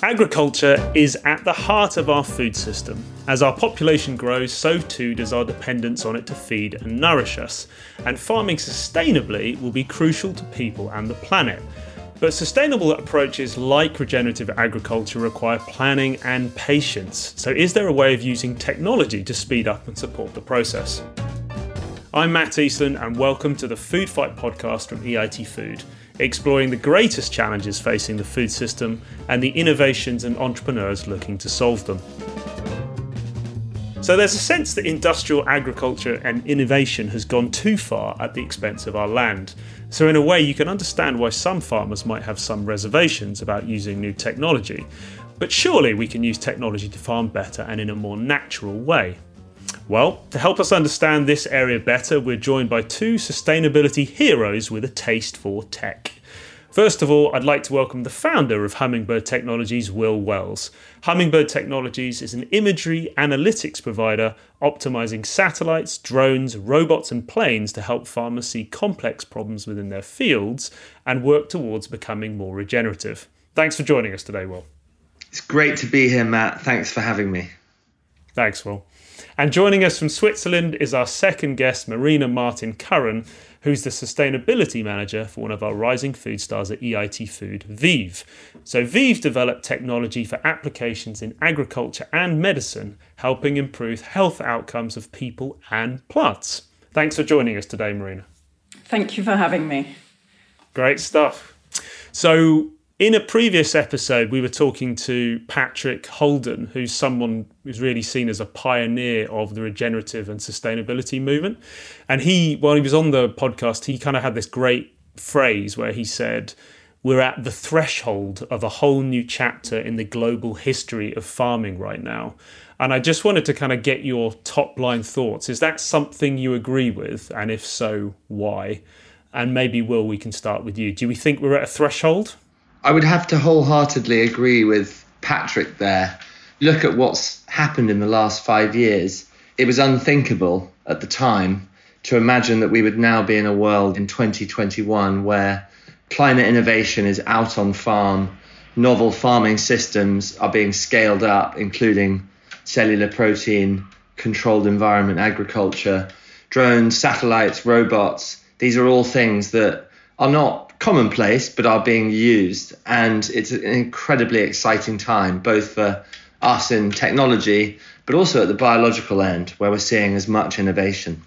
Agriculture is at the heart of our food system. As our population grows, so too does our dependence on it to feed and nourish us. And farming sustainably will be crucial to people and the planet. But sustainable approaches like regenerative agriculture require planning and patience. So is there a way of using technology to speed up and support the process? I'm Matt Eastland and welcome to the Food Fight podcast from EIT Food, exploring the greatest challenges facing the food system and the innovations and entrepreneurs looking to solve them. So there's a sense that industrial agriculture and innovation has gone too far at the expense of our land. So in a way you can understand why some farmers might have some reservations about using new technology. But surely we can use technology to farm better and in a more natural way. Well, to help us understand this area better, we're joined by two sustainability heroes with a taste for tech. First of all, I'd like to welcome the founder of Hummingbird Technologies, Will Wells. Hummingbird Technologies is an imagery analytics provider optimizing satellites, drones, robots and planes to help farmers see complex problems within their fields and work towards becoming more regenerative. Thanks for joining us today, Will. It's great to be here, Matt. Thanks for having me. Thanks, Will. And joining us from Switzerland is our second guest, Marina Martin-Curran, who's the sustainability manager for one of our rising food stars at EIT Food, Vive. So Vive developed technology for applications in agriculture and medicine, helping improve health outcomes of people and plants. Thanks for joining us today, Marina. Thank you for having me. Great stuff. So in a previous episode, we were talking to Patrick Holden, who's someone who's really seen as a pioneer of the regenerative and sustainability movement. And while he was on the podcast, he kind of had this great phrase where he said, we're at the threshold of a whole new chapter in the global history of farming right now. And I just wanted to kind of get your top line thoughts. Is that something you agree with? And if so, why? And maybe, Will, we can start with you. Do we think we're at a threshold? I would have to wholeheartedly agree with Patrick there. Look at what's happened in the last 5 years. It was unthinkable at the time to imagine that we would now be in a world in 2021 where climate innovation is out on farm, novel farming systems are being scaled up, including cellular protein, controlled environment agriculture, drones, satellites, robots. These are all things that are not commonplace, but are being used. And it's an incredibly exciting time, both for us in technology, but also at the biological end, where we're seeing as much innovation.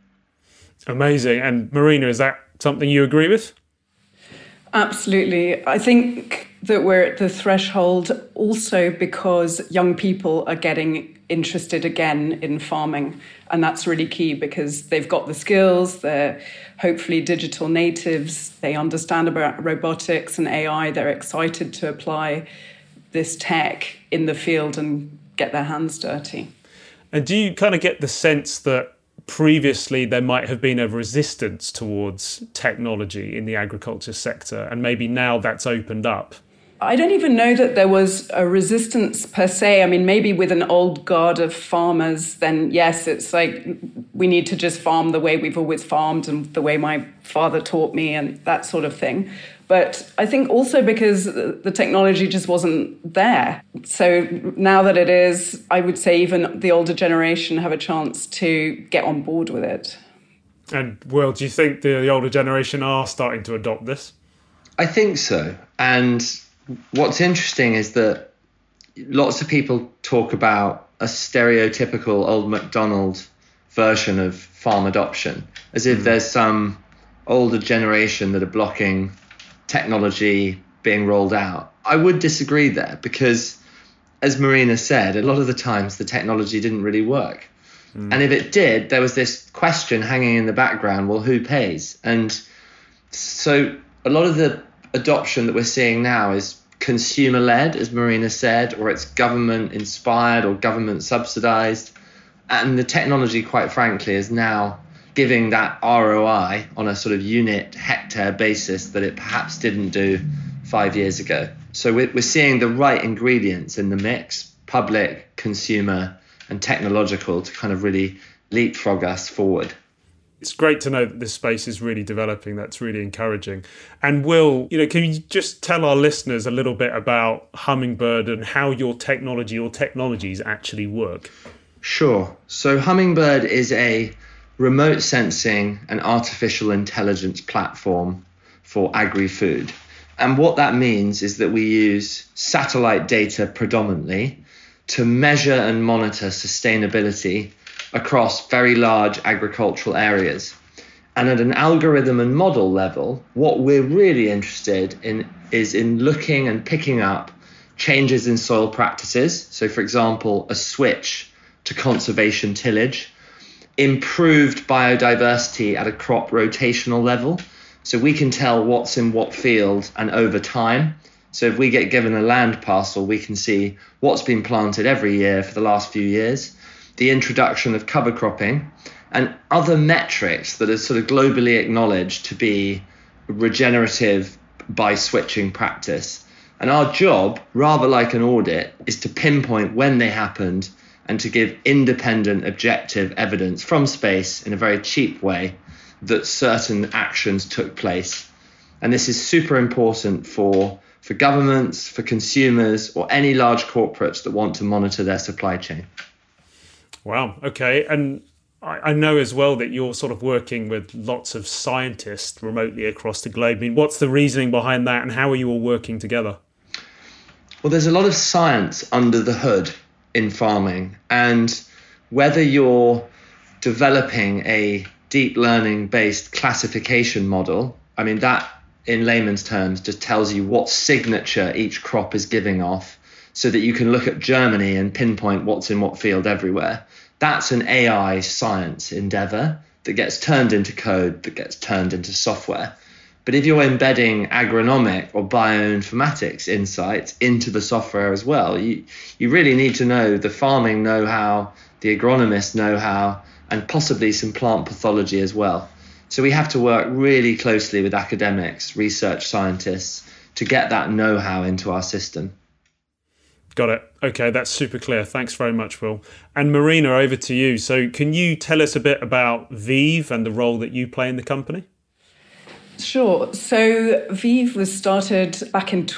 Amazing. And Marina, is that something you agree with? Absolutely. I think that we're at the threshold also because young people are getting interested again in farming. And that's really key because they've got the skills, they're hopefully digital natives, they understand about robotics and AI, they're excited to apply this tech in the field and get their hands dirty. And do you kind of get the sense that previously there might have been a resistance towards technology in the agriculture sector and maybe now that's opened up? I don't even know that there was a resistance per se. I mean, maybe with an old guard of farmers, then yes, it's like we need to just farm the way we've always farmed and the way my father taught me and that sort of thing. But I think also because the technology just wasn't there. So now that it is, I would say even the older generation have a chance to get on board with it. And, Will, do you think the older generation are starting to adopt this? I think so. And what's interesting is that lots of people talk about a stereotypical old MacDonald version of farm adoption, as if there's some older generation that are blocking technology being rolled out. I would disagree there because, as Marina said, a lot of the times the technology didn't really work. And if it did, there was this question hanging in the background, well, who pays? And so a lot of the adoption that we're seeing now is consumer-led, as Marina said, or it's government-inspired or government-subsidized. And the technology, quite frankly, is now giving that ROI on a sort of unit hectare basis that it perhaps didn't do 5 years ago. So we're seeing the right ingredients in the mix, public, consumer, and technological, to kind of really leapfrog us forward. It's great to know that this space is really developing. That's really encouraging. And Will, can you just tell our listeners a little bit about Hummingbird and how your technology or technologies actually work? Sure. So Hummingbird is a remote sensing and artificial intelligence platform for agri-food. And what that means is that we use satellite data predominantly to measure and monitor sustainability across very large agricultural areas. And at an algorithm and model level, what we're really interested in is in looking and picking up changes in soil practices. So, for example, a switch to conservation tillage, improved biodiversity at a crop rotational level. So we can tell what's in what field and over time. So if we get given a land parcel, we can see what's been planted every year for the last few years, the introduction of cover cropping, and other metrics that are sort of globally acknowledged to be regenerative by switching practice. And our job, rather like an audit, is to pinpoint when they happened and to give independent, objective evidence from space in a very cheap way that certain actions took place. And this is super important for governments, for consumers, or any large corporates that want to monitor their supply chain. Wow. Okay. And I know as well that you're sort of working with lots of scientists remotely across the globe. I mean, what's the reasoning behind that and how are you all working together? Well, there's a lot of science under the hood in farming. And whether you're developing a deep learning based classification model, I mean, that in layman's terms just tells you what signature each crop is giving off so that you can look at Germany and pinpoint what's in what field everywhere. That's an AI science endeavor that gets turned into code, that gets turned into software. But if you're embedding agronomic or bioinformatics insights into the software as well, you really need to know the farming know-how, the agronomist know-how, and possibly some plant pathology as well. So we have to work really closely with academics, research scientists to get that know-how into our system. Got it. Okay, that's super clear. Thanks very much, Will. And Marina, over to you. So can you tell us a bit about VIV and the role that you play in the company? Sure. So VIV was started back in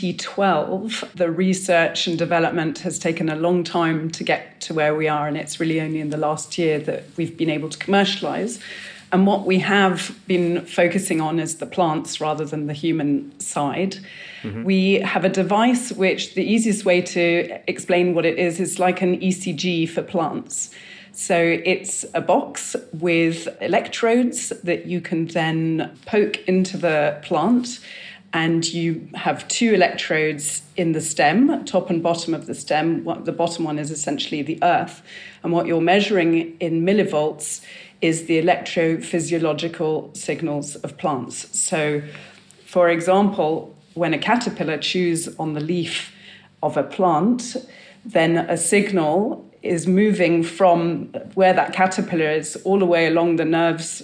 2012. The research and development has taken a long time to get to where we are, and it's really only in the last year that we've been able to commercialize. And what we have been focusing on is the plants rather than the human side. Mm-hmm. We have a device which the easiest way to explain what it is like an ECG for plants. So it's a box with electrodes that you can then poke into the plant, and you have two electrodes in the stem, top and bottom of the stem. The bottom one is essentially the earth. And what you're measuring in millivolts is the electrophysiological signals of plants. So, for example, when a caterpillar chews on the leaf of a plant, then a signal is moving from where that caterpillar is all the way along the nerves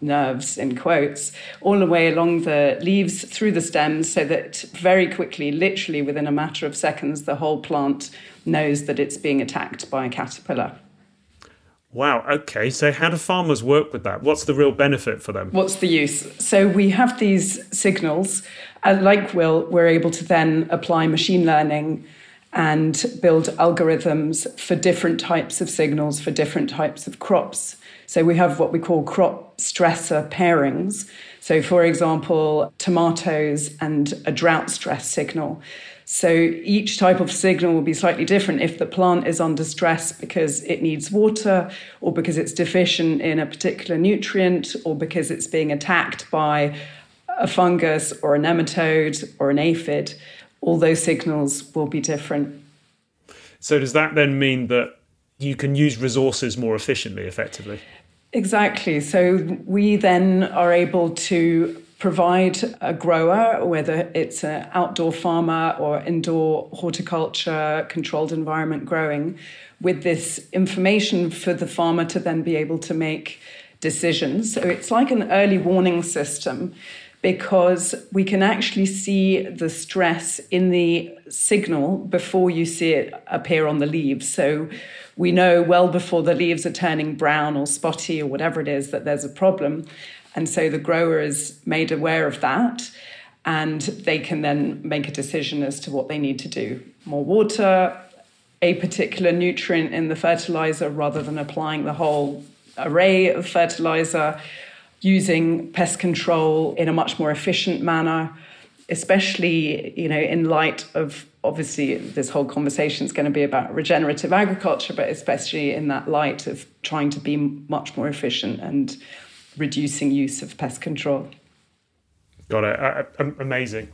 in quotes, all the way along the leaves through the stems, so that very quickly, literally within a matter of seconds, the whole plant knows that it's being attacked by a caterpillar. Wow, okay. So how do farmers work with that? What's the real benefit for them? What's the use? So we have these signals. Like Will, we're able to then apply machine learning and build algorithms for different types of signals for different types of crops. So we have what we call crop stressor pairings. So, for example, tomatoes and a drought stress signal. So each type of signal will be slightly different if the plant is under stress because it needs water, or because it's deficient in a particular nutrient, or because it's being attacked by a fungus or a nematode or an aphid. All those signals will be different. So does that then mean that you can use resources more efficiently, effectively? Exactly. So we then are able to provide a grower, whether it's an outdoor farmer or indoor horticulture, controlled environment growing, with this information for the farmer to then be able to make decisions. So it's like an early warning system, because we can actually see the stress in the signal before you see it appear on the leaves. So we know well before the leaves are turning brown or spotty or whatever it is that there's a problem. And so the grower is made aware of that, and they can then make a decision as to what they need to do. More water, a particular nutrient in the fertilizer rather than applying the whole array of fertilizer, using pest control in a much more efficient manner, especially, in light of, obviously, this whole conversation is going to be about regenerative agriculture, but especially in that light of trying to be much more efficient and reducing use of pest control. Got it. Amazing.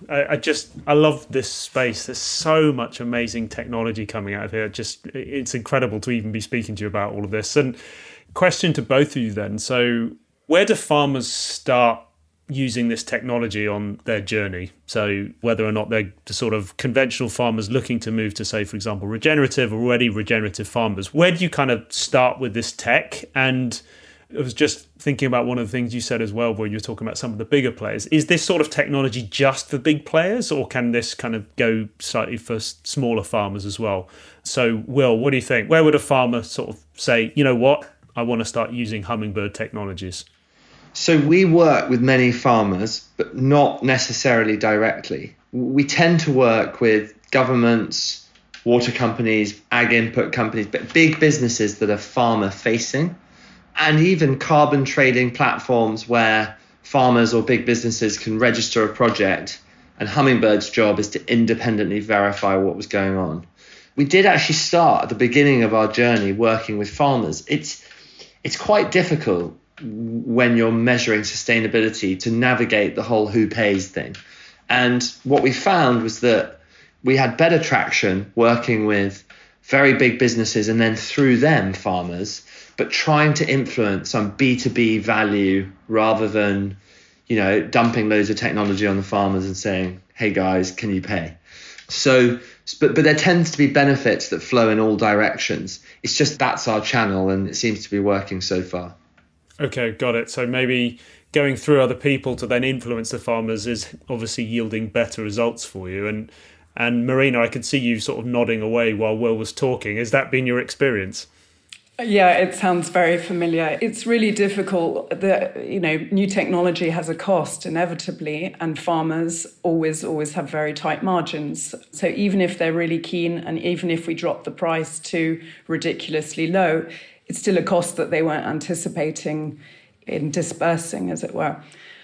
I love this space. There's so much amazing technology coming out of here. It's incredible to even be speaking to you about all of this. And question to both of you then. So where do farmers start using this technology on their journey? So whether or not they're the sort of conventional farmers looking to move to, say, for example, regenerative, or already regenerative farmers, where do you kind of start with this tech? And I was just thinking about one of the things you said as well, where you were talking about some of the bigger players. Is this sort of technology just for big players, or can this kind of go slightly for smaller farmers as well? So, Will, what do you think? Where would a farmer sort of say, you know what, I want to start using Hummingbird technologies? So we work with many farmers, but not necessarily directly. We tend to work with governments, water companies, ag input companies, but big businesses that are farmer facing, and even carbon trading platforms where farmers or big businesses can register a project, and Hummingbird's job is to independently verify what was going on. We did actually start at the beginning of our journey working with farmers. It's quite difficult when you're measuring sustainability to navigate the whole who pays thing. And what we found was that we had better traction working with very big businesses and then through them farmers, but trying to influence on B2B value rather than, dumping loads of technology on the farmers and saying, hey guys, can you pay? So, but there tends to be benefits that flow in all directions. It's just that's our channel, and it seems to be working so far. Okay, got it. So maybe going through other people to then influence the farmers is obviously yielding better results for you. And Marina, I could see you sort of nodding away while Will was talking. Has that been your experience? Yeah, it sounds very familiar. It's really difficult that, new technology has a cost inevitably, and farmers always have very tight margins. So even if they're really keen, and even if we drop the price to ridiculously low, it's still a cost that they weren't anticipating in dispersing, as it were.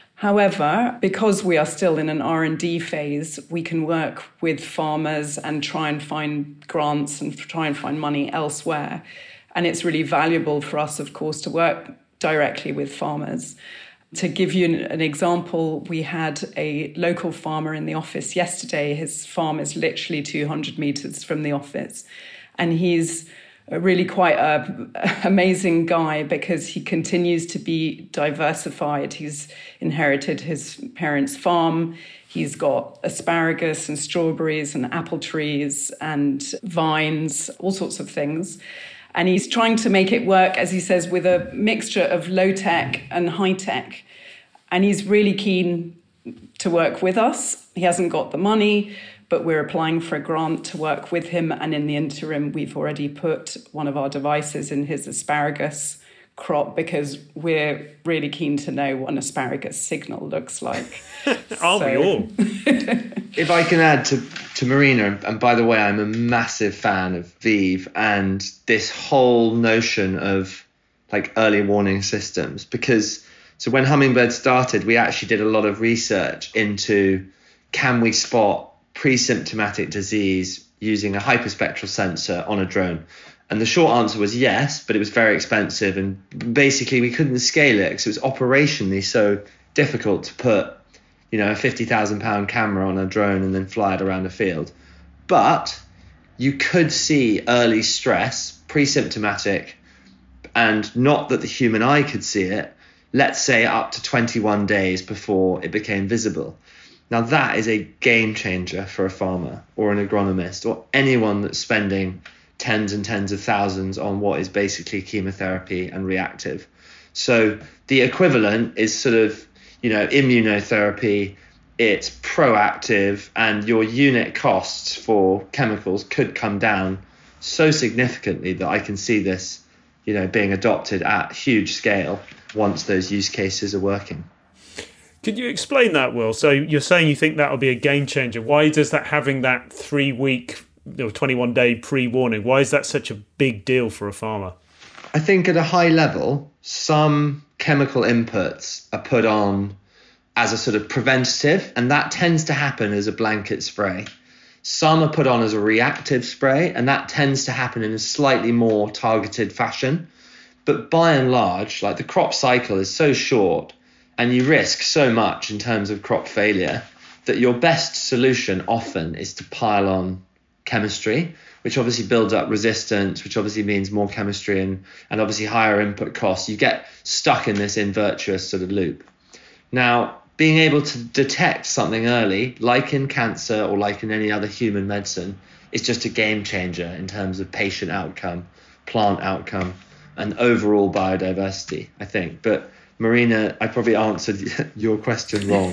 However, because we are still in an R&D phase, we can work with farmers and try and find grants and try and find money elsewhere. And it's really valuable for us, of course, to work directly with farmers. To give you an example, we had a local farmer in the office yesterday. His farm is literally 200 meters from the office. And he's really quite an amazing guy because he continues to be diversified. He's inherited his parents' farm. He's got asparagus and strawberries and apple trees and vines, all sorts of things. And he's trying to make it work, as he says, with a mixture of low-tech and high-tech. And he's really keen to work with us. He hasn't got the money, but we're applying for a grant to work with him. And in the interim, we've already put one of our devices in his asparagus crop because we're really keen to know what an asparagus signal looks like. Aren't we all? If I can add to Marina, and by the way, I'm a massive fan of Vive and this whole notion of like early warning systems, because so when Hummingbird started, we actually did a lot of research into can we spot pre-symptomatic disease using a hyperspectral sensor on a drone? And the short answer was yes, but it was very expensive. And basically we couldn't scale it because it was operationally so difficult to put, a £50,000 camera on a drone and then fly it around a field. But you could see early stress, pre-symptomatic, and not that the human eye could see it, let's say up to 21 days before it became visible. Now that is a game changer for a farmer or an agronomist or anyone that's spending tens and tens of thousands on what is basically chemotherapy and reactive. So the equivalent is sort of, immunotherapy, it's proactive, and your unit costs for chemicals could come down so significantly that I can see this, being adopted at huge scale once those use cases are working. Could you explain that, Will? So you're saying you think that will be a game changer. Why does that, having that 3-week or 21-day pre-warning, why is that such a big deal for a farmer? I think at a high level, some chemical inputs are put on as a sort of preventative, and that tends to happen as a blanket spray. Some are put on as a reactive spray, and that tends to happen in a slightly more targeted fashion. But by and large, the crop cycle is so short and you risk so much in terms of crop failure that your best solution often is to pile on chemistry, which obviously builds up resistance, which obviously means more chemistry and obviously higher input costs. You get stuck in this invirtuous sort of loop. Now, being able to detect something early, like in cancer or like in any other human medicine, is just a game changer in terms of patient outcome, plant outcome, and overall biodiversity, I think. But Marina, I probably answered your question wrong.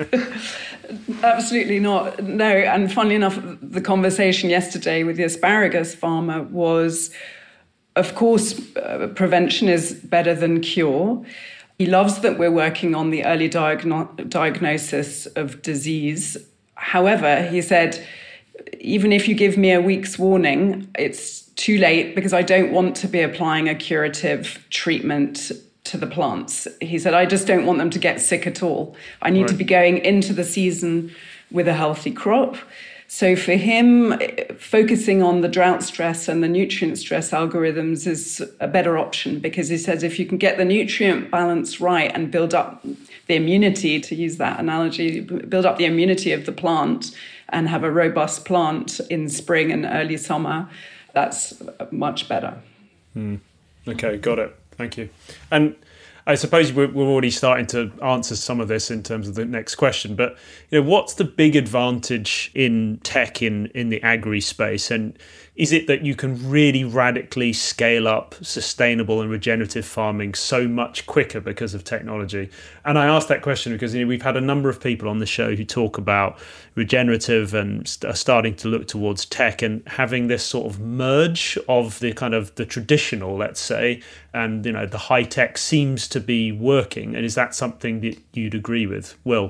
Absolutely not. No, and funnily enough, the conversation yesterday with the asparagus farmer was, of course, prevention is better than cure. He loves that we're working on the early diagnosis of disease. However, he said, even if you give me a week's warning, it's too late because I don't want to be applying a curative treatment to the plants. He said, I just don't want them to get sick at all. I need to be going into the season with a healthy crop. So for him, focusing on the drought stress and the nutrient stress algorithms is a better option, because he says if you can get the nutrient balance right and build up the immunity, to use that analogy, build up the immunity of the plant and have a robust plant in spring and early summer, that's much better. Okay, got it. Thank you. And I suppose we're already starting to answer some of this in terms of the next question, but what's the big advantage in tech in the agri space? And is it that you can really radically scale up sustainable and regenerative farming so much quicker because of technology? And I ask that question because we've had a number of people on the show who talk about regenerative and are starting to look towards tech and having this sort of merge of the kind of the traditional, let's say, and the high tech seems to be working. And is that something that you'd agree with, Will?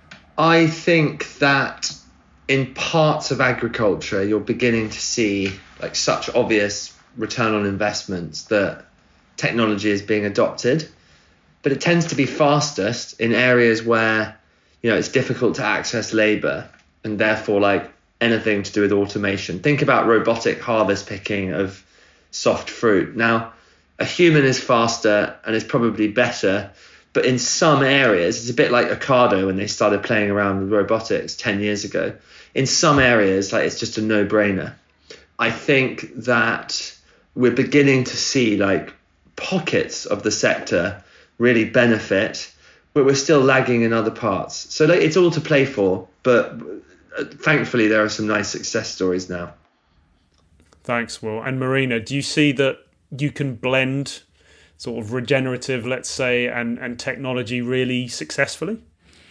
I think that in parts of agriculture, you're beginning to see such obvious return on investments that technology is being adopted, but it tends to be fastest in areas where, it's difficult to access labor and therefore anything to do with automation. Think about robotic harvest picking of soft fruit. Now, a human is faster and is probably better, but in some areas, it's a bit like Ocado when they started playing around with robotics 10 years ago. In some areas, it's just a no-brainer. I think that we're beginning to see pockets of the sector really benefit, but we're still lagging in other parts. So it's all to play for, but thankfully there are some nice success stories now. Thanks, Will. And Marina, do you see that you can blend sort of regenerative, let's say, and technology really successfully?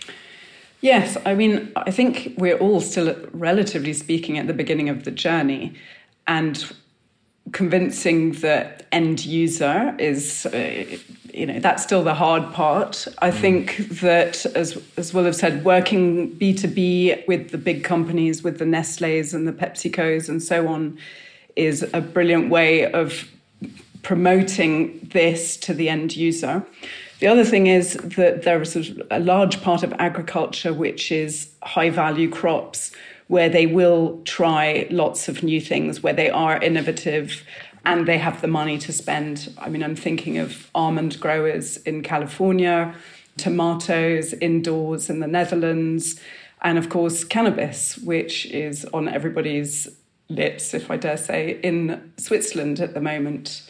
Yes, I think we're all still, relatively speaking, at the beginning of the journey, and convincing the end user is, that's still the hard part. I think that, as Will have said, working B2B with the big companies, with the Nestlés and the PepsiCos and so on, is a brilliant way of promoting this to the end user. The other thing is that there is a large part of agriculture which is high-value crops, where they will try lots of new things, where they are innovative and they have the money to spend. I'm thinking of almond growers in California, tomatoes indoors in the Netherlands, and of course cannabis, which is on everybody's lips, if I dare say, in Switzerland at the moment.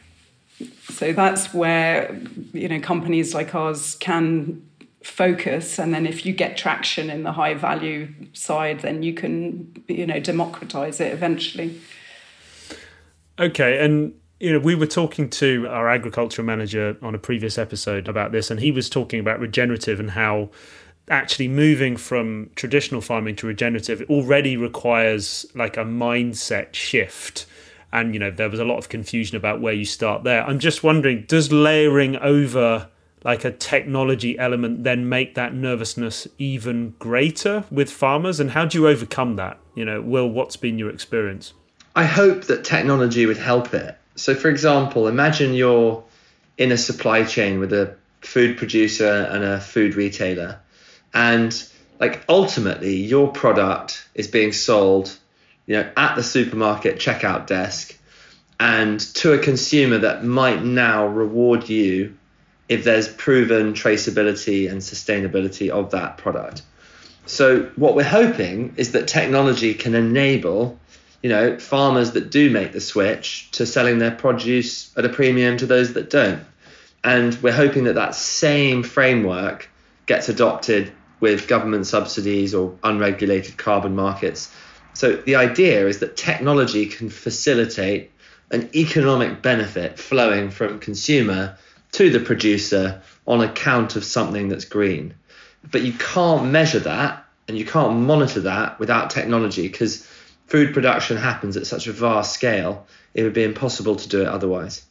So that's where, companies like ours can focus. And then if you get traction in the high value side, then you can, democratize it eventually. Okay. And We were talking to our agriculture manager on a previous episode about this, and he was talking about regenerative and how actually moving from traditional farming to regenerative already requires like a mindset shift. And, there was a lot of confusion about where you start there. I'm just wondering, does layering over like a technology element then make that nervousness even greater with farmers? And how do you overcome that? Will, what's been your experience? I hope that technology would help it. So, for example, imagine you're in a supply chain with a food producer and a food retailer. And like ultimately, your product is being sold, at the supermarket checkout desk and to a consumer that might now reward you if there's proven traceability and sustainability of that product. So what we're hoping is that technology can enable farmers that do make the switch to selling their produce at a premium to those that don't. And we're hoping that that same framework gets adopted with government subsidies or unregulated carbon markets. So the idea is that technology can facilitate an economic benefit flowing from consumer to the producer on account of something that's green. But you can't measure that and you can't monitor that without technology, because food production happens at such a vast scale, it would be impossible to do it otherwise.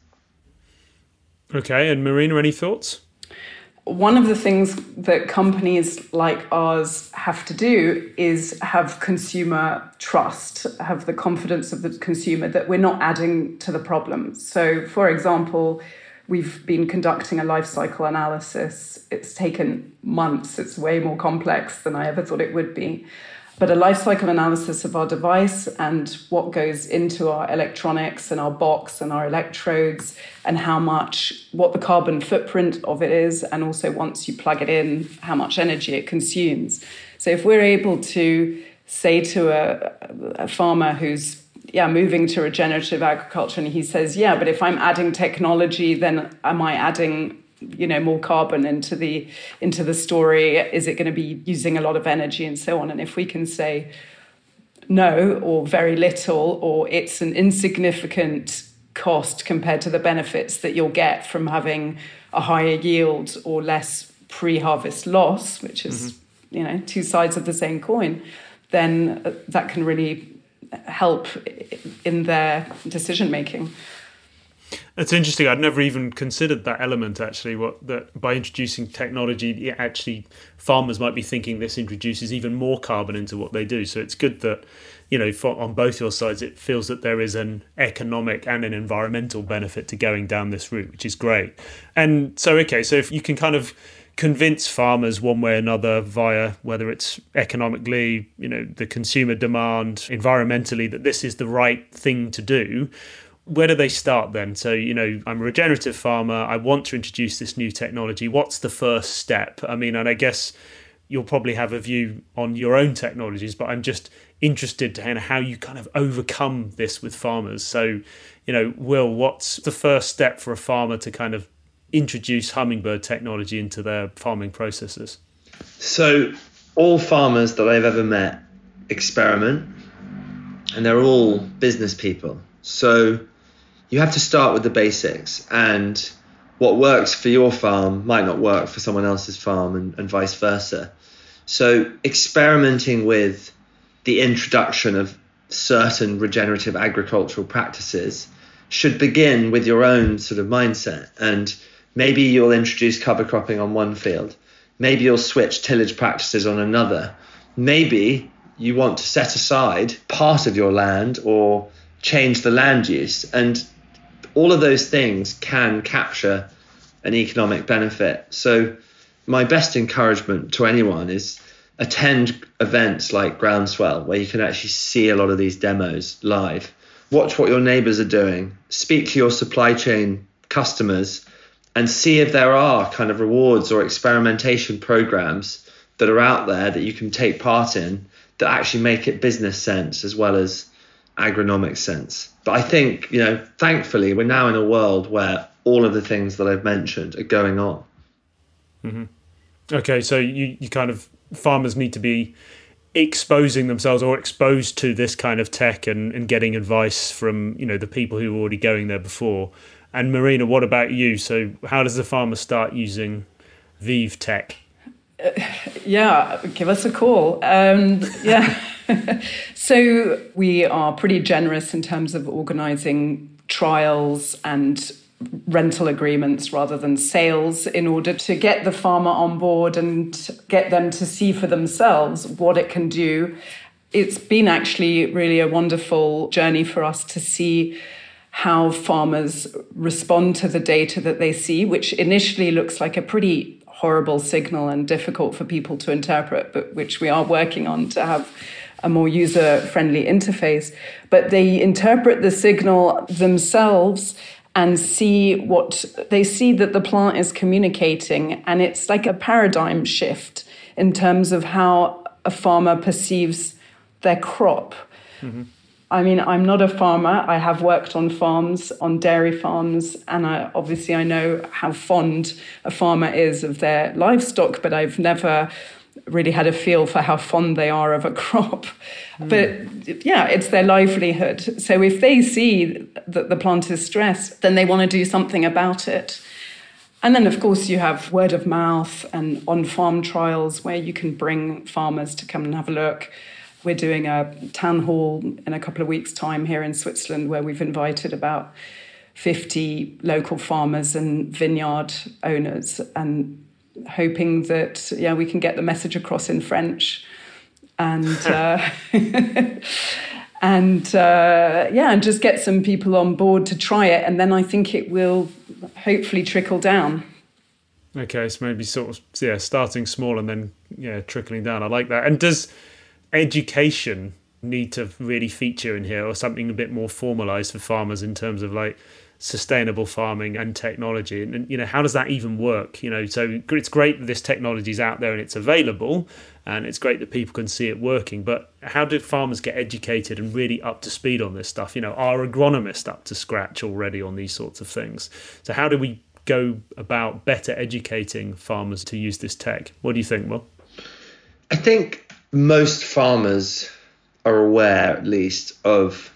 Okay, and Marina, any thoughts? One of the things that companies like ours have to do is have consumer trust, have the confidence of the consumer that we're not adding to the problem. So, for example, we've been conducting a life cycle analysis. It's taken months. It's way more complex than I ever thought it would be. But a life cycle analysis of our device and what goes into our electronics and our box and our electrodes and what the carbon footprint of it is, and also once you plug it in, how much energy it consumes. So if we're able to say to a farmer who's moving to regenerative agriculture and he says, but if I'm adding technology, then am I adding more carbon into the story? Is it going to be using a lot of energy and so on? And if we can say no, or very little, or it's an insignificant cost compared to the benefits that you'll get from having a higher yield or less pre-harvest loss, which is two sides of the same coin, then that can really help in their decision making. It's interesting. I'd never even considered that element, actually, that by introducing technology, actually farmers might be thinking this introduces even more carbon into what they do. So it's good that, on both your sides, it feels that there is an economic and an environmental benefit to going down this route, which is great. And so if you can kind of convince farmers one way or another via whether it's economically, the consumer demand, environmentally, that this is the right thing to do, where do they start then? So, I'm a regenerative farmer. I want to introduce this new technology. What's the first step? I mean, and I guess you'll probably have a view on your own technologies, but I'm just interested to hear how you kind of overcome this with farmers. So, Will, what's the first step for a farmer to kind of introduce Hummingbird technology into their farming processes? So all farmers that I've ever met experiment, and they're all business people. So you have to start with the basics, and what works for your farm might not work for someone else's farm, and vice versa. So experimenting with the introduction of certain regenerative agricultural practices should begin with your own sort of mindset. And maybe you'll introduce cover cropping on one field. Maybe you'll switch tillage practices on another. Maybe you want to set aside part of your land or change the land use. And all of those things can capture an economic benefit. So my best encouragement to anyone is attend events like Groundswell, where you can actually see a lot of these demos live. Watch what your neighbors are doing. Speak to your supply chain customers and see if there are kind of rewards or experimentation programs that are out there that you can take part in that actually make it business sense as well as agronomic sense. But I think, thankfully, we're now in a world where all of the things that I've mentioned are going on. Mm-hmm. Okay, so you kind of, farmers need to be exposing themselves or exposed to this kind of tech and getting advice from, the people who were already going there before. And Marina, what about you? So how does the farmer start using Vive Tech? Yeah, give us a call. So we are pretty generous in terms of organising trials and rental agreements rather than sales in order to get the farmer on board and get them to see for themselves what it can do. It's been actually really a wonderful journey for us to see how farmers respond to the data that they see, which initially looks like a pretty horrible signal and difficult for people to interpret, but which we are working on to have a more user-friendly interface. But they interpret the signal themselves and see what they see that the plant is communicating. And it's like a paradigm shift in terms of how a farmer perceives their crop. Mm-hmm. I mean, I'm not a farmer. I have worked on farms, on dairy farms, and I know how fond a farmer is of their livestock, but I've never really had a feel for how fond they are of a crop. But yeah, it's their livelihood. So if they see that the plant is stressed, then they want to do something about it. And then, of course, you have word of mouth and on-farm trials where you can bring farmers to come and have a look. We're doing a town hall in a couple of weeks' time here in Switzerland where we've invited about 50 local farmers and vineyard owners and hoping that, we can get the message across in French and and just get some people on board to try it. And then I think it will hopefully trickle down. Okay, so maybe starting small and then trickling down. I like that. And does education need to really feature in here, or something a bit more formalized for farmers in terms of like sustainable farming and technology? And how does that even work? So it's great that this technology is out there and it's available, and it's great that people can see it working, but how do farmers get educated and really up to speed on this stuff? Are agronomists up to scratch already on these sorts of things? So how do we go about better educating farmers to use this tech? What do you think, Will? I think most farmers are aware, at least, of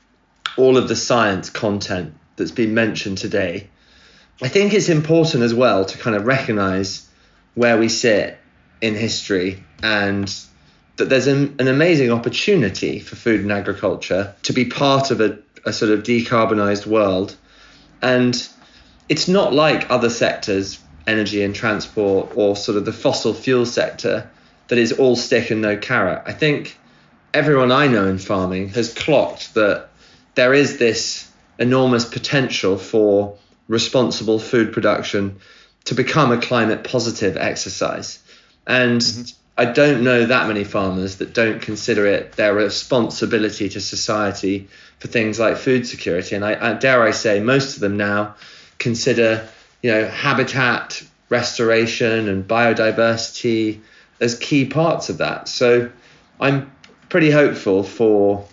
all of the science content that's been mentioned today. I think it's important as well to kind of recognize where we sit in history, and that there's an amazing opportunity for food and agriculture to be part of a sort of decarbonized world. And it's not like other sectors, energy and transport, or sort of the fossil fuel sector, that is all stick and no carrot. I think everyone I know in farming has clocked that there is this enormous potential for responsible food production to become a climate positive exercise. And I don't know that many farmers that don't consider it their responsibility to society for things like food security. And I dare I say, most of them now consider, habitat restoration and biodiversity as key parts of that. So I'm pretty hopeful for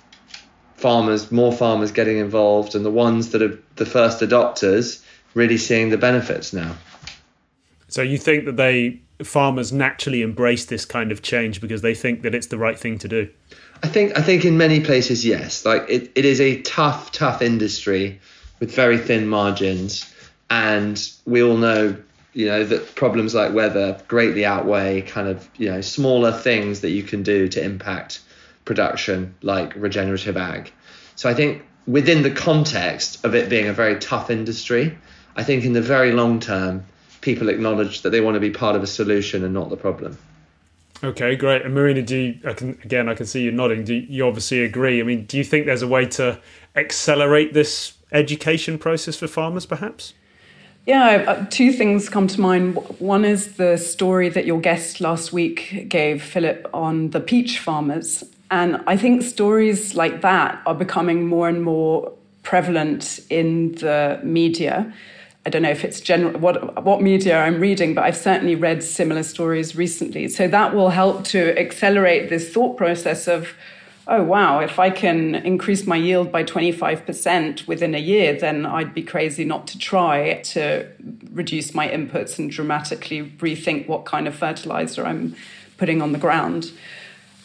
more farmers getting involved, and the ones that are the first adopters really seeing the benefits now. So you think that farmers naturally embrace this kind of change because they think that it's the right thing to do? I think in many places, yes. Like it is a tough industry with very thin margins, and we all know that problems like weather greatly outweigh kind of, smaller things that you can do to impact production, like regenerative ag. So I think within the context of it being a very tough industry, I think in the very long term, people acknowledge that they want to be part of a solution and not the problem. Okay, great. And Marina, I can see you nodding. Do you obviously agree? I mean, do you think there's a way to accelerate this education process for farmers, perhaps? Yeah, two things come to mind. One is the story that your guest last week gave, Philip, on the peach farmers. And I think stories like that are becoming more and more prevalent in the media. I don't know if it's what media I'm reading, but I've certainly read similar stories recently. So that will help to accelerate this thought process of, oh, wow, if I can increase my yield by 25% within a year, then I'd be crazy not to try to reduce my inputs and dramatically rethink what kind of fertilizer I'm putting on the ground.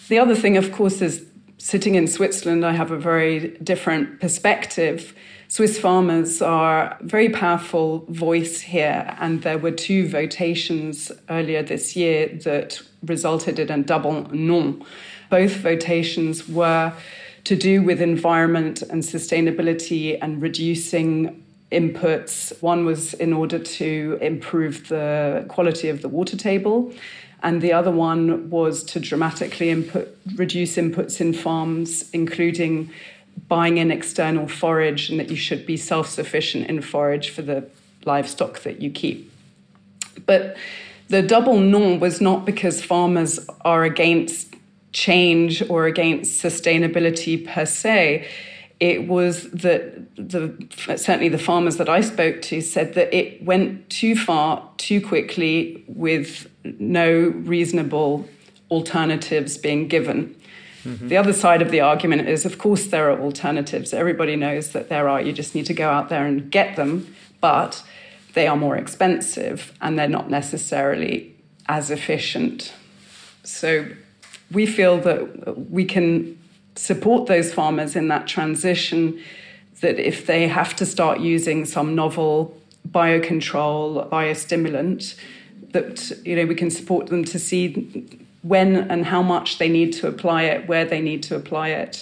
The other thing, of course, is sitting in Switzerland, I have a very different perspective. Swiss farmers are a very powerful voice here, and there were 2 votations earlier this year that resulted in a double non. Both votations were to do with environment and sustainability and reducing inputs. One was in order to improve the quality of the water table, and the other one was to dramatically reduce inputs in farms, including buying in external forage, and that you should be self-sufficient in forage for the livestock that you keep. But the double non was not because farmers are against change or against sustainability per se. It was that certainly the farmers that I spoke to said that it went too far, too quickly, with no reasonable alternatives being given. Mm-hmm. The other side of the argument is, of course, there are alternatives. Everybody knows that there are. You just need to go out there and get them. But they are more expensive and they're not necessarily as efficient. So we feel that we can support those farmers in that transition, that if they have to start using some novel biocontrol, biostimulant, that we can support them to see when and how much they need to apply it, where they need to apply it,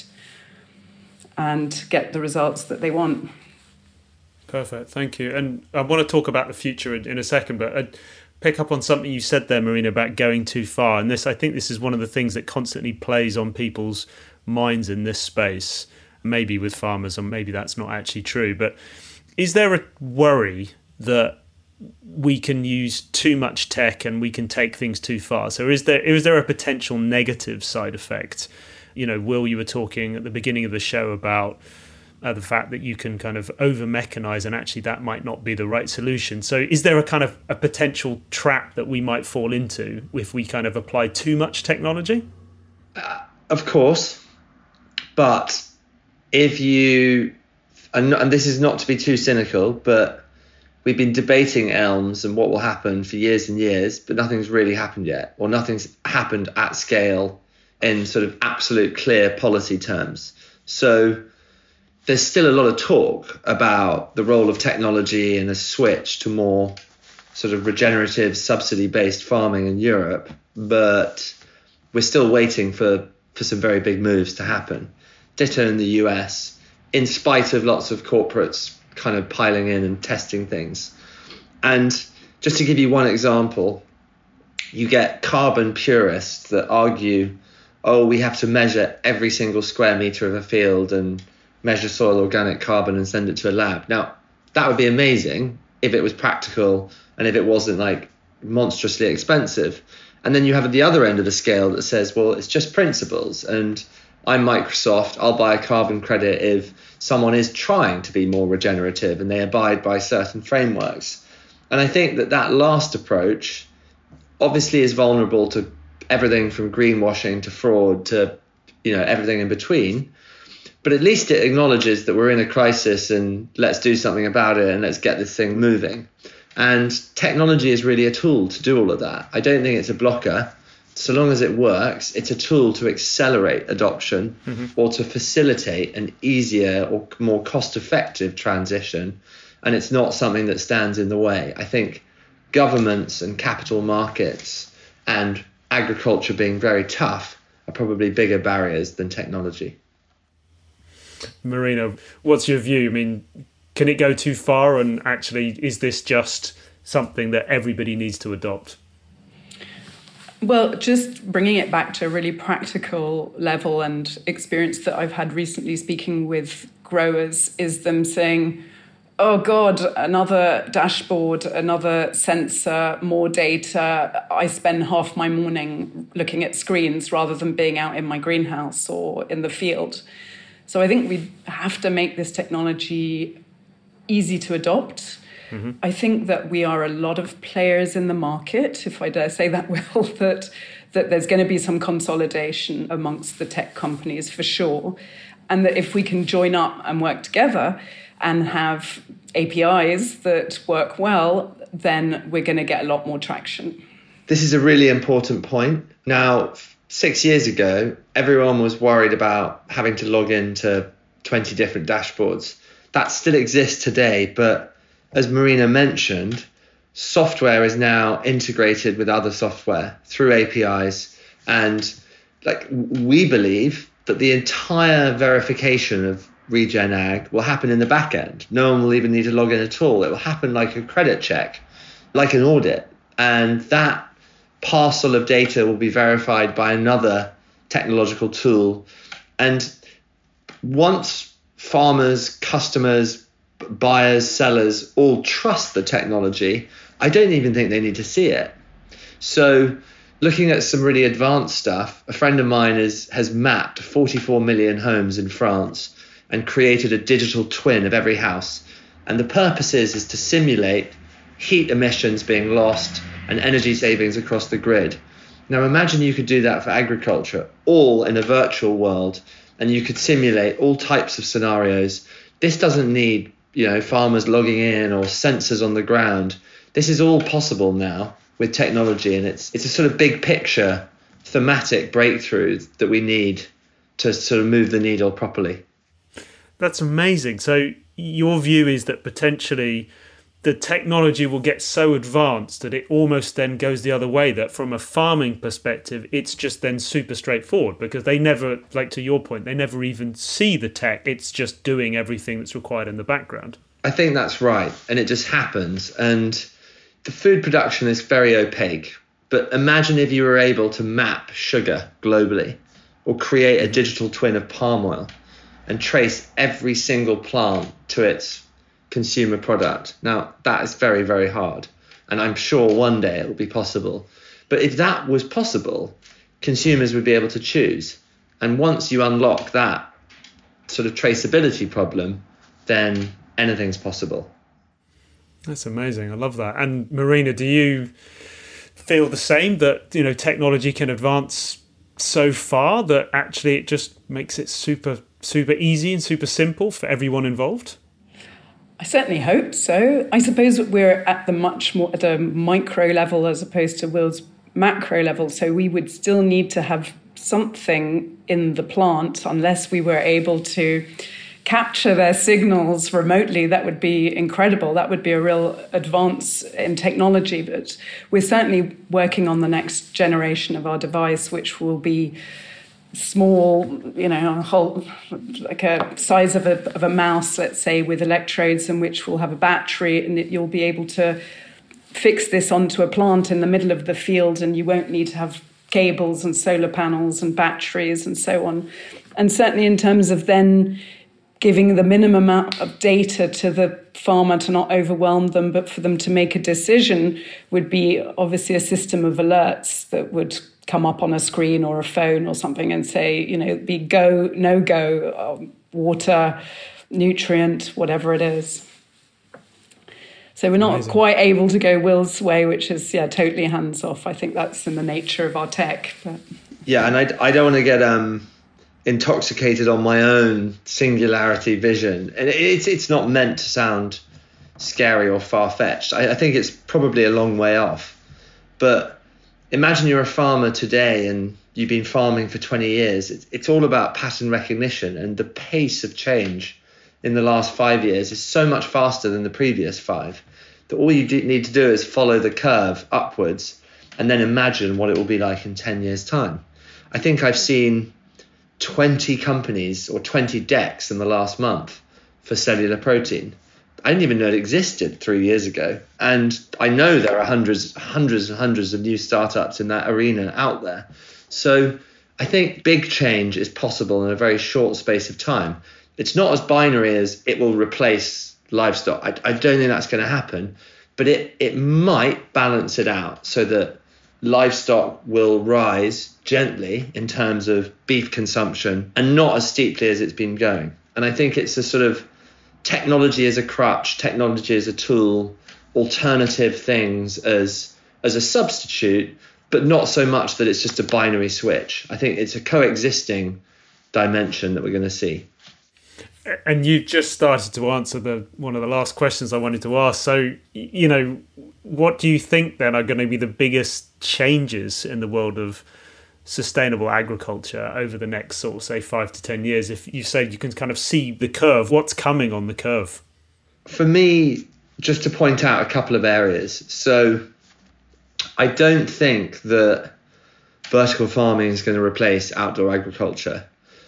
and get the results that they want. Perfect, thank you. And I want to talk about the future in a second, but I'd pick up on something you said there, Marina, about going too far. And I think this is one of the things that constantly plays on people's minds in this space, maybe with farmers, and maybe that's not actually true. But is there a worry that we can use too much tech and we can take things too far? So is there a potential negative side effect? Will, you were talking at the beginning of the show about the fact that you can kind of over-mechanize, and actually that might not be the right solution. So is there a kind of a potential trap that we might fall into if we kind of apply too much technology? Of course. But if you, and this is not to be too cynical, but we've been debating ELMS and what will happen for years and years, but nothing's really happened yet, or nothing's happened at scale in sort of absolute clear policy terms. So there's still a lot of talk about the role of technology and a switch to more sort of regenerative subsidy-based farming in Europe, but we're still waiting for some very big moves to happen. Ditto in the US, in spite of lots of corporates kind of piling in and testing things. And just to give you one example, you get carbon purists that argue, we have to measure every single square meter of a field and measure soil organic carbon and send it to a lab. Now, that would be amazing if it was practical and if it wasn't like monstrously expensive. And then you have at the other end of the scale that says, well, it's just principles, and I'm Microsoft, I'll buy a carbon credit if someone is trying to be more regenerative and they abide by certain frameworks. And I think that last approach obviously is vulnerable to everything from greenwashing to fraud to everything in between. But at least it acknowledges that we're in a crisis and let's do something about it and let's get this thing moving. And technology is really a tool to do all of that. I don't think it's a blocker. So long as it works, it's a tool to accelerate adoption or to facilitate an easier or more cost-effective transition. And it's not something that stands in the way. I think governments and capital markets and agriculture being very tough are probably bigger barriers than technology. Marina, what's your view? I mean, can it go too far? And actually, is this just something that everybody needs to adopt? Well, just bringing it back to a really practical level and experience that I've had recently speaking with growers is them saying, oh God, another dashboard, another sensor, more data. I spend half my morning looking at screens rather than being out in my greenhouse or in the field. So I think we have to make this technology easy to adopt. Mm-hmm. I think that we are a lot of players in the market, if I dare say that, Will, that there's going to be some consolidation amongst the tech companies for sure. And that if we can join up and work together and have APIs that work well, then we're going to get a lot more traction. This is a really important point. Now, 6 years ago, everyone was worried about having to log into 20 different dashboards. That still exists today, but as Marina mentioned, software is now integrated with other software through APIs. And we believe that the entire verification of Regen Ag will happen in the back end. No one will even need to log in at all. It will happen like a credit check, like an audit. And that parcel of data will be verified by another technological tool. And once farmers, customers, buyers, sellers all trust the technology, I don't even think they need to see it. So looking at some really advanced stuff, a friend of mine has mapped 44 million homes in France and created a digital twin of every house. And the purpose is to simulate heat emissions being lost and energy savings across the grid. Now imagine you could do that for agriculture, all in a virtual world, and you could simulate all types of scenarios. This doesn't need, farmers logging in or sensors on the ground. This is all possible now with technology, and it's a sort of big picture thematic breakthrough that we need to sort of move the needle properly. That's amazing. So your view is that potentially the technology will get so advanced that it almost then goes the other way, that from a farming perspective, it's just then super straightforward because they never, like to your point, they never even see the tech. It's just doing everything that's required in the background. I think that's right. And it just happens. And the food production is very opaque. But imagine if you were able to map sugar globally or create a digital twin of palm oil and trace every single plant to its consumer product. Now, that is very, very hard. And I'm sure one day it will be possible. But if that was possible, consumers would be able to choose. And once you unlock that sort of traceability problem, then anything's possible. That's amazing. I love that. And Marina, do you feel the same, that technology can advance so far that actually it just makes it super easy and super simple for everyone involved? I certainly hope so. I suppose we're at the micro level as opposed to Will's macro level. So we would still need to have something in the plant unless we were able to capture their signals remotely. That would be incredible. That would be a real advance in technology. But we're certainly working on the next generation of our device, which will be small, a whole, like a size of a mouse, let's say, with electrodes, in which will have a battery, and you'll be able to fix this onto a plant in the middle of the field, and you won't need to have cables and solar panels and batteries and so on. And certainly in terms of then giving the minimum amount of data to the farmer to not overwhelm them, but for them to make a decision, would be obviously a system of alerts that would come up on a screen or a phone or something and say, be go, no go, water, nutrient, whatever it is. So we're not Amazing. Quite able to go Will's way, which is, totally hands off. I think that's in the nature of our tech. But. Yeah, and I don't want to get intoxicated on my own singularity vision. And it's not meant to sound scary or far-fetched. I think it's probably a long way off. But imagine you're a farmer today and you've been farming for 20 years. It's all about pattern recognition, and the pace of change in the last 5 years is so much faster than the previous 5 that all you need to do is follow the curve upwards and then imagine what it will be like in 10 years' time. I think I've seen 20 companies or 20 decks in the last month for cellular protein. I didn't even know it existed 3 years ago. And I know there are hundreds and hundreds of new startups in that arena out there. So I think big change is possible in a very short space of time. It's not as binary as it will replace livestock. I don't think that's going to happen, but it might balance it out so that livestock will rise gently in terms of beef consumption and not as steeply as it's been going. And I think it's a sort of technology as a crutch, technology as a tool, alternative things as a substitute, but not so much that it's just a binary switch. I think it's a coexisting dimension that we're going to see. And you just started to answer one of the last questions I wanted to ask. So, what do you think then are going to be the biggest changes in the world of sustainable agriculture over the next sort of, say, 5 to 10 years? If you say you can kind of see the curve, what's coming on the curve? For me, just to point out a couple of areas. So I don't think that vertical farming is going to replace outdoor agriculture.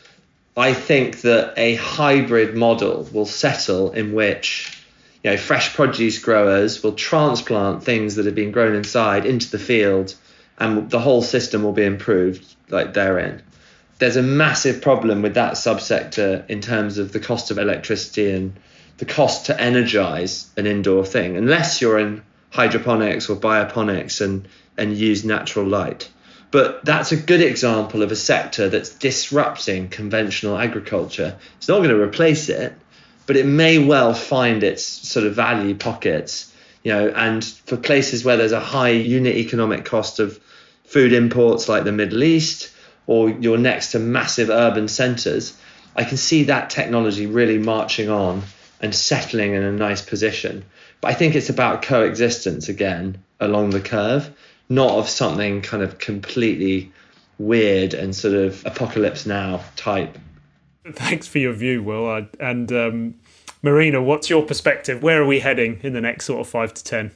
I think that a hybrid model will settle in which, fresh produce growers will transplant things that have been grown inside into the field, and the whole system will be improved like therein. There's a massive problem with that subsector in terms of the cost of electricity and the cost to energize an indoor thing, unless you're in hydroponics or bioponics and use natural light. But that's a good example of a sector that's disrupting conventional agriculture. It's not going to replace it, but it may well find its sort of value pockets, and for places where there's a high unit economic cost of food imports like the Middle East, or you're next to massive urban centres, I can see that technology really marching on and settling in a nice position. But I think it's about coexistence again along the curve, not of something kind of completely weird and sort of apocalypse now type. Thanks for your view, Will. And Marina, what's your perspective? Where are we heading in the next sort of 5 to 10?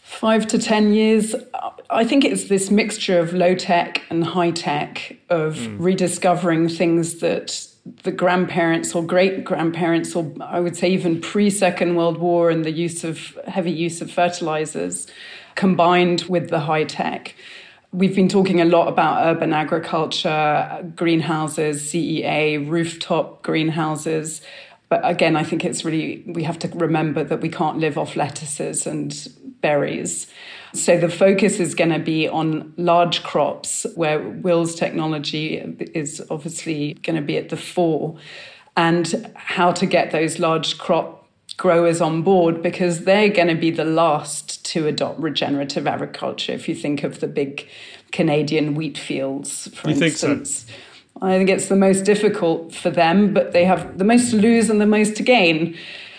5 to 10 years, I think it's this mixture of low tech and high tech, of rediscovering things that the grandparents or great grandparents, or I would say even pre-Second World War, and the heavy use of fertilizers combined with the high tech. We've been talking a lot about urban agriculture, greenhouses, CEA, rooftop greenhouses. But again, I think we have to remember that we can't live off lettuces and berries. So the focus is going to be on large crops, where Will's technology is obviously going to be at the fore, and how to get those large crop growers on board, because they're going to be the last to adopt regenerative agriculture. If you think of the big Canadian wheat fields, for instance. Think so? I think it's the most difficult for them, but they have the most to lose and the most to gain.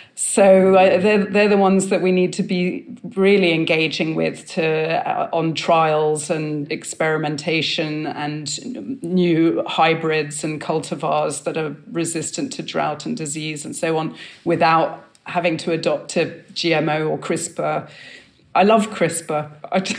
So they're the ones that we need to be really engaging with on trials and experimentation and new hybrids and cultivars that are resistant to drought and disease and so on, without having to adopt to GMO or CRISPR. I love CRISPR.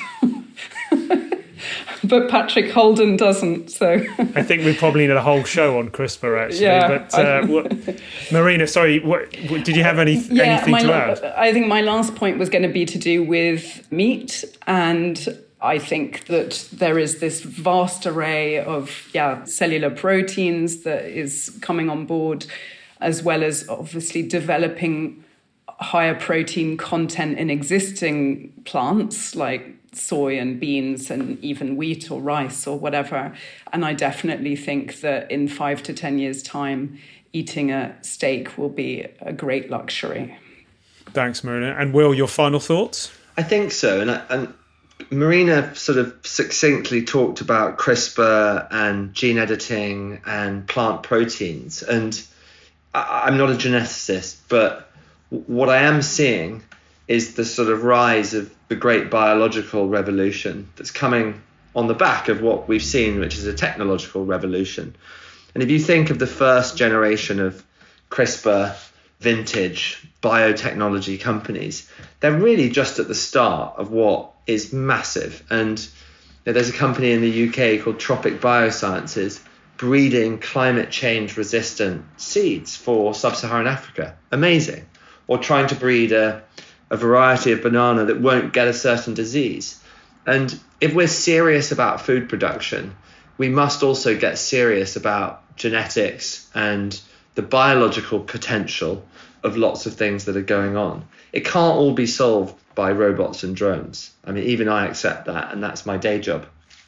But Patrick Holden doesn't, so... I think we probably need a whole show on CRISPR, actually. Yeah, but Marina, sorry, did you have anything to add? I think my last point was going to be to do with meat, and I think that there is this vast array of cellular proteins that is coming on board, as well as obviously developing higher protein content in existing plants like soy and beans and even wheat or rice or whatever. And I definitely think that in 5 to 10 years' time, eating a steak will be a great luxury. Thanks, Marina. And Will, your final thoughts? I think so. And Marina sort of succinctly talked about CRISPR and gene editing and plant proteins. And I'm not a geneticist, but what I am seeing is the sort of rise of the great biological revolution that's coming on the back of what we've seen, which is a technological revolution. And if you think of the first generation of CRISPR vintage biotechnology companies, they're really just at the start of what is massive. And there's a company in the UK called Tropic Biosciences breeding climate change resistant seeds for sub-Saharan Africa. Amazing. Or trying to breed a variety of banana that won't get a certain disease. And if we're serious about food production, we must also get serious about genetics and the biological potential of lots of things that are going on. It can't all be solved by robots and drones. I mean, even I accept that, and that's my day job.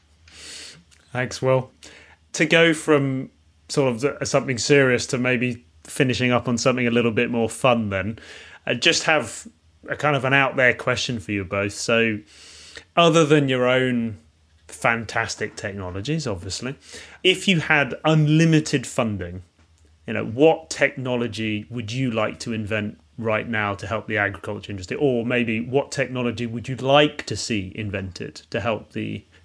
Thanks, Will. To go from sort of something serious to maybe finishing up on something a little bit more fun then, I just have a kind of an out there question for you both. So other than your own fantastic technologies, obviously, if you had unlimited funding, what technology would you like to invent right now to help the agriculture industry? Or maybe what technology would you like to see invented to help the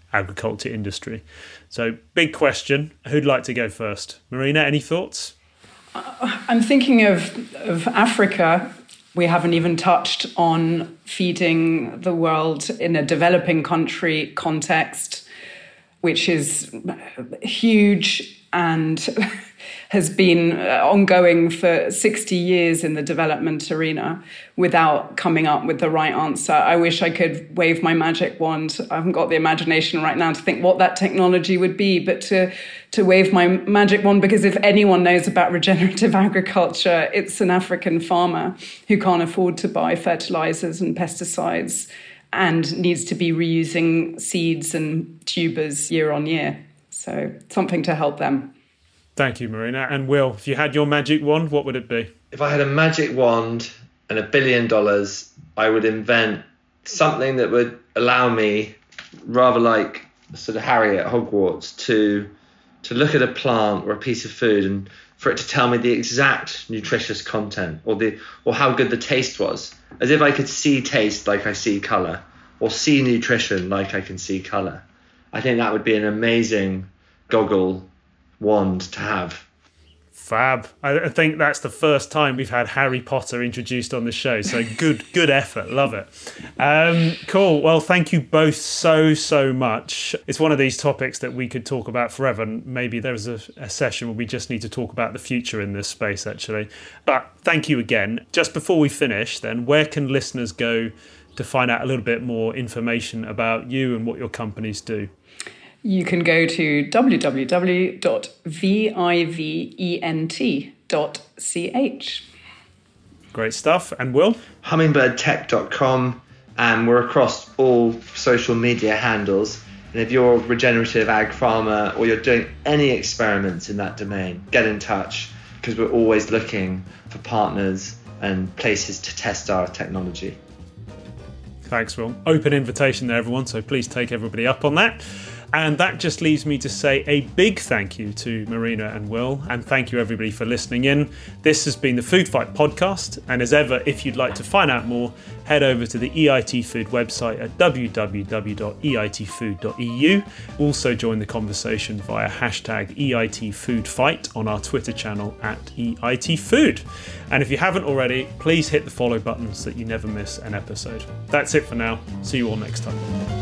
agriculture industry. So big question. Who'd like to go first? Marina, any thoughts? I'm thinking of Africa. We haven't even touched on feeding the world in a developing country context, which is huge and has been ongoing for 60 years in the development arena without coming up with the right answer. I wish I could wave my magic wand. I haven't got the imagination right now to think what that technology would be, but to wave my magic wand, because if anyone knows about regenerative agriculture, it's an African farmer who can't afford to buy fertilizers and pesticides and needs to be reusing seeds and tubers year on year. So something to help them. Thank you, Marina. And Will, if you had your magic wand, what would it be? If I had a magic wand and $1 billion, I would invent something that would allow me, rather like sort of Harry at Hogwarts, to look at a plant or a piece of food and for it to tell me the exact nutritious content or how good the taste was, as if I could see taste like I see colour, or see nutrition like I can see colour. I think that would be an amazing goggle wand to have. Fab. I think that's the first time we've had Harry Potter introduced on the show. So good effort. Love it. Cool. Well, thank you both so much. It's one of these topics that we could talk about forever. And maybe there's a session where we just need to talk about the future in this space, actually. But thank you again. Just before we finish, then, where can listeners go to find out a little bit more information about you and what your companies do? You can go to www.vivent.ch. Great stuff. And Will? Hummingbirdtech.com, and we're across all social media handles. And if you're a regenerative ag farmer or you're doing any experiments in that domain, get in touch, because we're always looking for partners and places to test our technology. Thanks, Will. Open invitation there, everyone, so please take everybody up on that. And that just leaves me to say a big thank you to Marina and Will, and thank you everybody for listening in. This has been the Food Fight podcast, and as ever, if you'd like to find out more, head over to the EIT Food website at www.eitfood.eu. Also join the conversation via hashtag EITFoodFight on our Twitter channel at EITFood. And if you haven't already, please hit the follow button so that you never miss an episode. That's it for now. See you all next time.